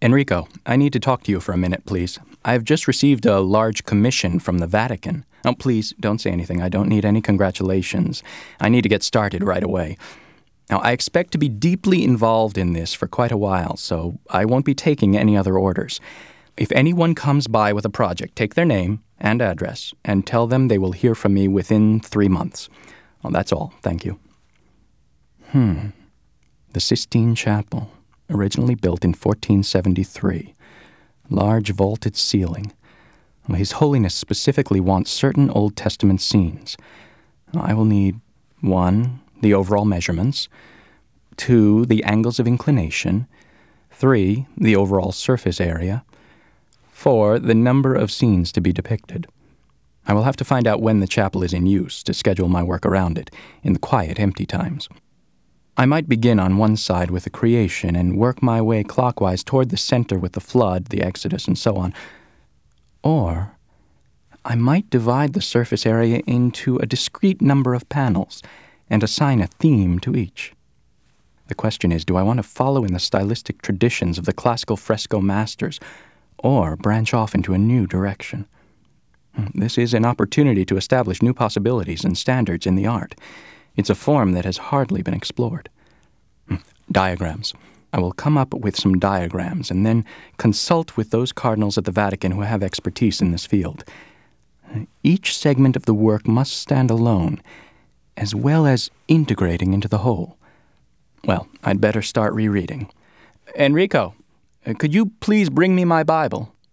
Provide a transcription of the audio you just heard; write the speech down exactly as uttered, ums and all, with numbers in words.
Enrico, I need to talk to you for a minute, please. I've just received a large commission from the Vatican. Oh, please, don't say anything. I don't need any congratulations. I need to get started right away. Now, I expect to be deeply involved in this for quite a while, so I won't be taking any other orders. If anyone comes by with a project, take their name and address and tell them they will hear from me within three months. Well, that's all. Thank you. Hmm. The Sistine Chapel, originally built in fourteen seventy-three. Large vaulted ceiling. Well, His Holiness specifically wants certain Old Testament scenes. I will need, one, the overall measurements, two, the angles of inclination, three, the overall surface area, four, the number of scenes to be depicted. I will have to find out when the chapel is in use to schedule my work around it in the quiet, empty times. I might begin on one side with the creation and work my way clockwise toward the center with the flood, the Exodus, and so on. Or I might divide the surface area into a discrete number of panels and assign a theme to each. The question is, do I want to follow in the stylistic traditions of the classical fresco masters or branch off into a new direction? This is an opportunity to establish new possibilities and standards in the art. It's a form that has hardly been explored. Diagrams. I will come up with some diagrams and then consult with those cardinals at the Vatican who have expertise in this field. Each segment of the work must stand alone, as well as integrating into the whole. Well, I'd better start rereading. Enrico, could you please bring me my Bible?